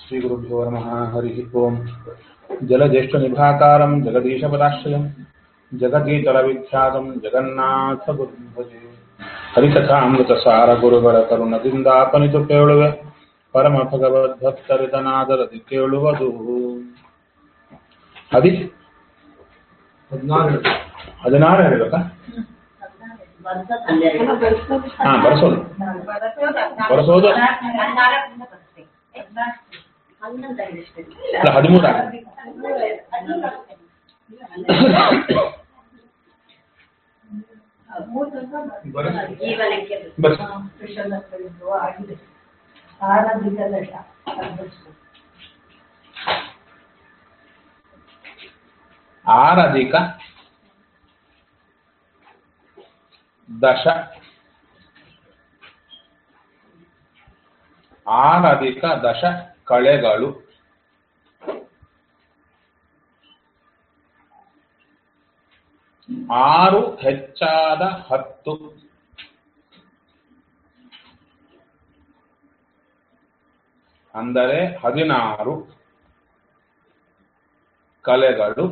श्रीगुरुभ्यो नमः हरिः ओम् जलज्येष्ठनिभाकारं जगदीशपदाश्रयं जगदीतरविख्यातं जगन्नाथगुरुं भजे ಹರಿಕಥಾಮೃತಸಾರ ಕರುಣದಿಂದಾಪನಿತು ಕೇಳುವೆ ಪರಮ ಭಗವದ್ಭಕ್ತರಿತನಾದರದಿ ಕೇಳುವುದು ಹದಿ 16 ಹೇಳಬೇಕಾ? ಬರೆಸೋದು 6+10 ಕಳೆಗಳು 6 ಹೆಚ್ಚಾದ 10 ಅಂದರೆ 16 ಕಲೆಗಳು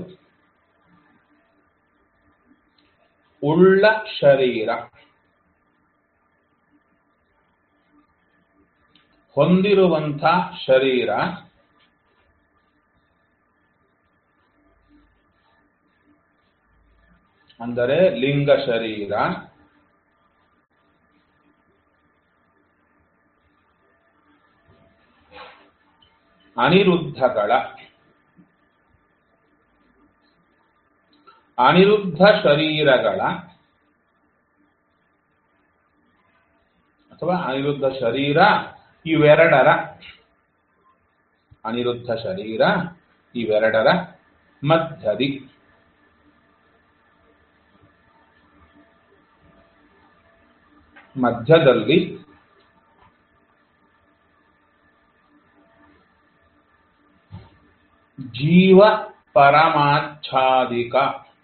ಉಳ್ಳ ಶರೀರ ಹೊಂದಿರುವಂಥ ಶರೀರ ಅಂದರೆ ಲಿಂಗ ಶರೀರ ಅನಿರುದ್ಧ ಶರೀರಗಳ ಅಥವಾ ಅನಿರುದ್ಧ ಶರೀರ ಇವೆರಡರ ಮಧ್ಯದಲ್ಲಿ ಜೀವ ಪರಮಾಚ್ಛಾದಿಕ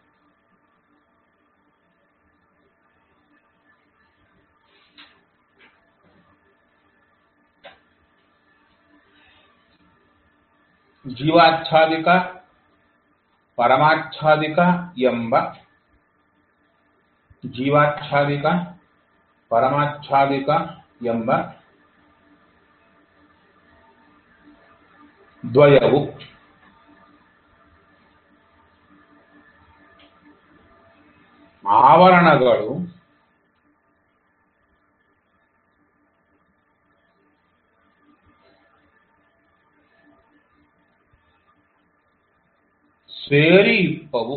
ಜೀವಾಚ್ಛಾದಿಕ ಪರಮಾಚ್ಛಾದಿಕ ಎಂಬ ದ್ವಯವು ಆವರಣಗಳು ಸೇರಿ ಇಪ್ಪವು.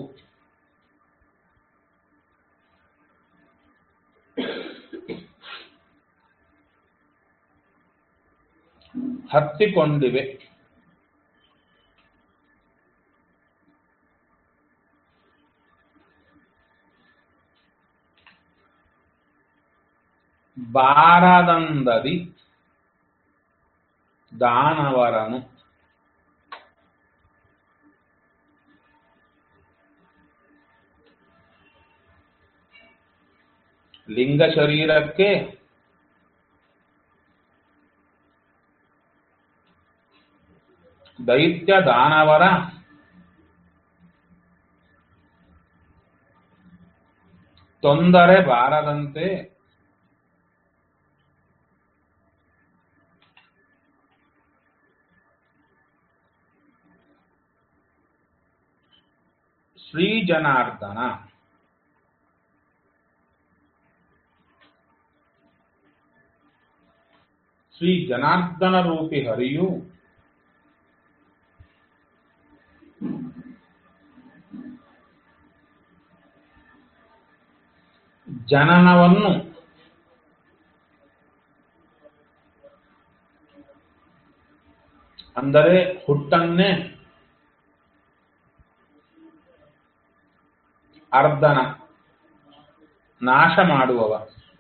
ಹತ್ತಿಕೊಂಡಿವೆ. ಬಾರದಂದದಿ ದಾನವರನು ಲಿಂಗ ಶರೀರಕ್ಕೆ ದೈತ್ಯ ದಾನವರ ತೊಂದರೆ ಬಾರದಂತೆ ಶ್ರೀ ಜನಾರ್ದನ ರೂಪಿ ಹರಿಯು ಜನನವನ್ನು ಅಂದರೆ ಹುಟ್ಟನ್ನೇ ಅರ್ಧನ ನಾಶ ಮಾಡುವವ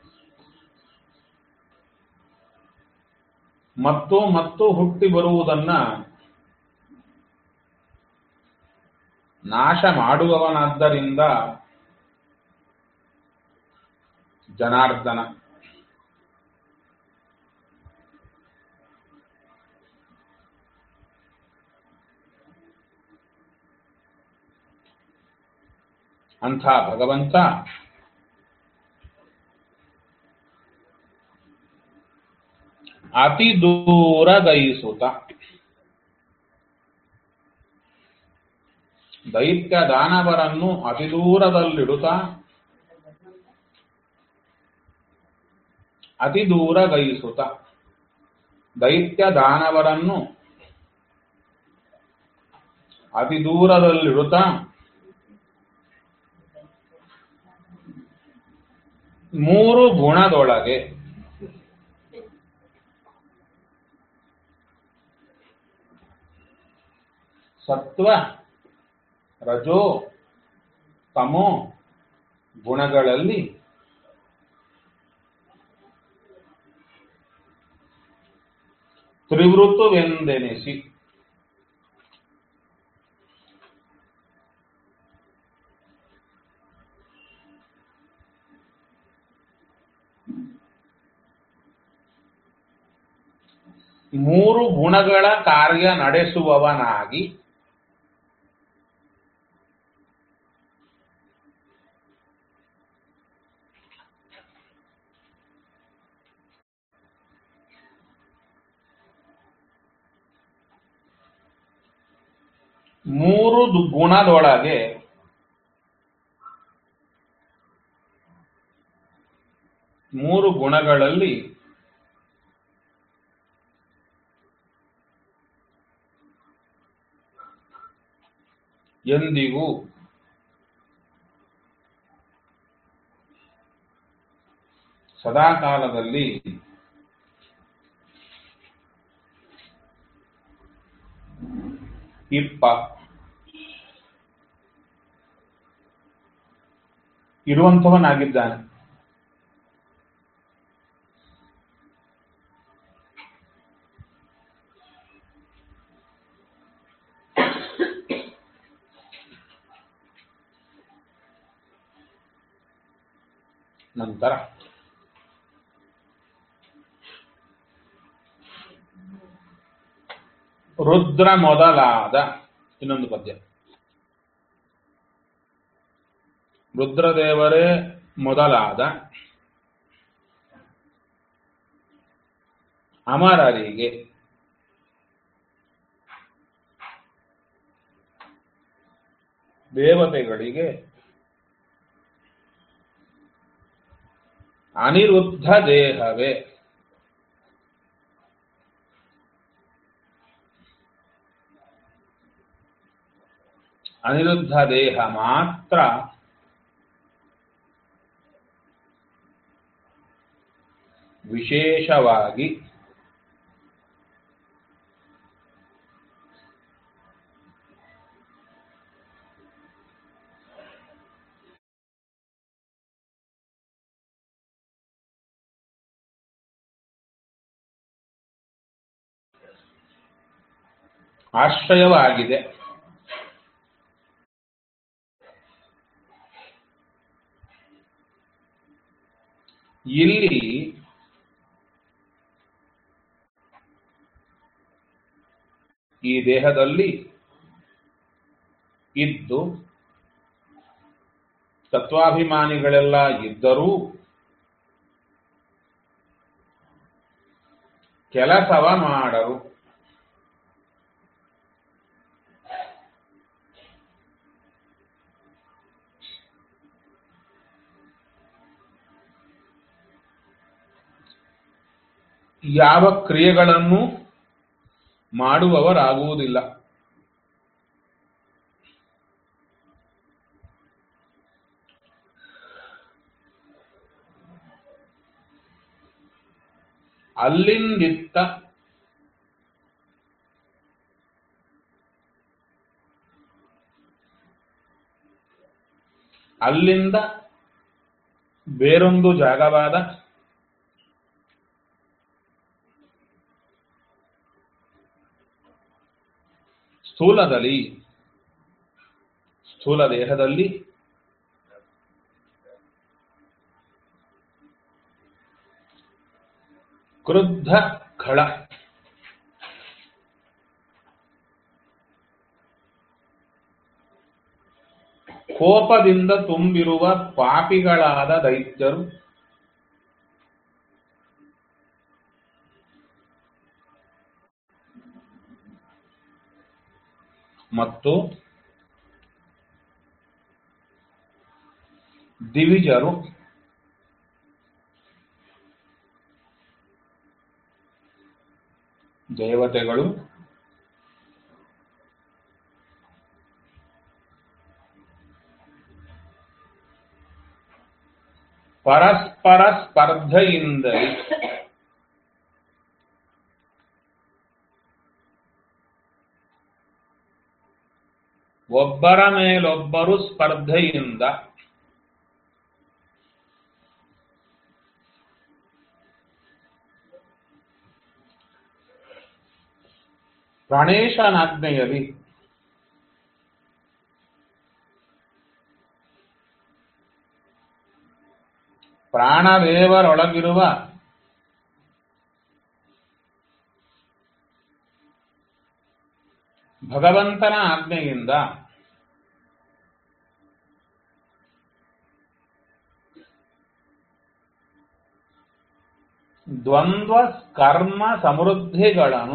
ಮತ್ತು ಹುಟ್ಟಿ ಬರುವುದನ್ನ ನಾಶ ಮಾಡುವವನಾದ್ದರಿಂದ ಜನಾರ್ದನ. ಅಂಥ ಭಗವಂತ ಅತಿ ದೂರ ಗೈಸುತ್ತ ದೈತ್ಯ ದಾನವರನ್ನು ಅತಿ ದೂರದಲ್ಲಿಡುತ್ತಾ ಅತಿ ದೂರ ಗೈಸುತ್ತ ದೈತ್ಯ ದಾನವರನ್ನು ಅತಿ ದೂರದಲ್ಲಿಡುತ್ತಾ ಮೂರು ಗುಣದೊಳಗೆ ಸತ್ವ ರಜೋ ತಮೋ ಗುಣಗಳಲ್ಲಿ ತ್ರಿವೃತವೆಂದೆನಿಸಿ ಮೂರು ಗುಣಗಳ ಕಾರ್ಯ ನಡೆಸುವವನಾಗಿ ಮೂರು ಗುಣದೊಳಗೆ ಮೂರು ಗುಣಗಳಲ್ಲಿ ಎಂದಿಗೂ ಸದಾಕಾಲದಲ್ಲಿ ಇರುವಂಥವನಾಗಿದ್ದಾನೆ. ನಂತರ ರುದ್ರ ಮೊದಲಾದ ಇನ್ನೊಂದು ಪದ್ಯ. ರುದ್ರದೇವರೇ ಮೊದಲಾದ ಅಮರರಿಗೆ ದೇವತೆಗಳಿಗೆ ಅನಿರುದ್ಧ ದೇಹವೇ ಅನಿರುದ್ಧ ದೇಹ ಮಾತ್ರ ವಿಶೇಷವಾಗಿ ಆಶ್ರಯವಾಗಿದೆ. ಇಲ್ಲಿ ಈ ದೇಹದಲ್ಲಿ ಇದ್ದು ತತ್ವಾಭಿಮಾನಿಗಳೆಲ್ಲ ಇದ್ದರೂ ಕೆಲಸವ ಮಾಡರು. ಯಾವ ಕ್ರಿಯೆಗಳನ್ನು ಮಾಡುವವರಾಗುವುದಿಲ್ಲ. ಅಲ್ಲಿಂದಿತ್ತ ಅಲ್ಲಿಂದ ಬೇರೊಂದು ಜಾಗವಾದ ಸ್ಥೂಲ ದೇಹದಲ್ಲಿ ಕ್ರುದ್ಧ ಖಳ ಕೋಪದಿಂದ ತುಂಬಿರುವ ಪಾಪಿಗಳಾದ ದೈತ್ಯರು ಮತ್ತು ದಿವಿಜರು ದೇವತೆಗಳು ಪರಸ್ಪರ ಸ್ಪರ್ಧೆಯಿಂದಲೇ ಒಬ್ಬರ ಮೇಲೊಬ್ಬರು ಸ್ಪರ್ಧೆಯಿಂದ ಪ್ರಾಣೇಶನಾಜ್ಞೆಯಲ್ಲಿ ಪ್ರಾಣದೇವರೊಳಗಿರುವ ಭಗವಂತನ ಆಜ್ಞೆಯಿಂದ ದ್ವಂದ್ವ ಕರ್ಮ ಸಮೃದ್ಧಿಗಳನ್ನು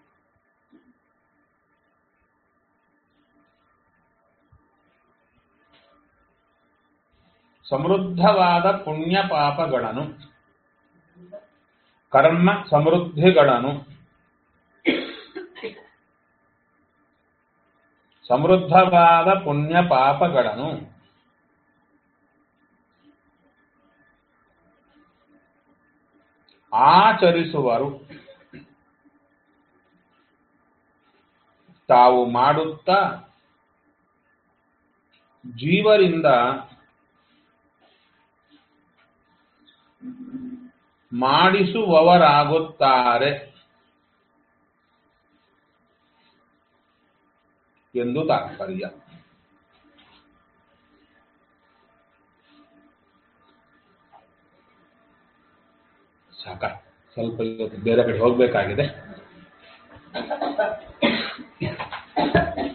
ಸಮೃದ್ಧವಾದ ಪುಣ್ಯ ಪಾಪಗಳನ್ನು ಕರ್ಮ ಸಮೃದ್ಧಿಗಳನ್ನು ಸಮೃದ್ಧವಾದ ಪುಣ್ಯ ಪಾಪಗಳನ್ನು ಆಚರಿಸುವರು. ತಾವು ಮಾಡುತ್ತಾ ಜೀವರಿಂದ ಮಾಡಿಸುವವರಾಗುತ್ತಾರೆ ಎಂದು ತಾತ್ಪರ್ಯ. ಸಾಕ, ಸ್ವಲ್ಪ ಇವತ್ತು ಬೇರೆ ಕಡೆ ಹೋಗ್ಬೇಕಾಗಿದೆ.